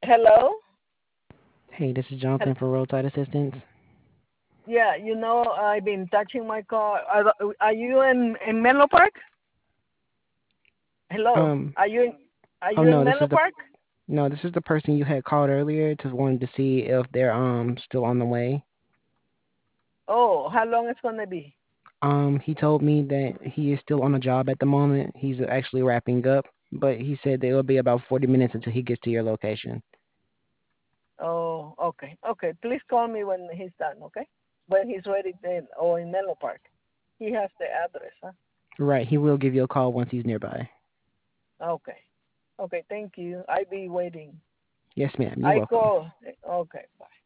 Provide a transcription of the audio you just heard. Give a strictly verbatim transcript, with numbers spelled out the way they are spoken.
Hello? Hey, this is Hel- Jonathan for Roadside Assistance. yeah, you know, I've been touching my car. Are, are you in, in Menlo Park? Hello? Um, Are you in, are oh you in no, this Menlo is the Park? no, this is the person you had called earlier to wanted to see if they're um still on the way. Oh, how long it's going to be? Um, he told me that he is still on a job at the moment. He's actually wrapping up, but he said that it'll be about forty minutes until he gets to your location. Oh, okay. Okay. Please call me when he's done, okay? When he's ready then, or in Menlo Park. He has the address, huh? Right, he will give you a call once he's nearby. Okay. Okay, thank you. I be waiting. Yes, ma'am. You're I welcome. call. Okay, bye.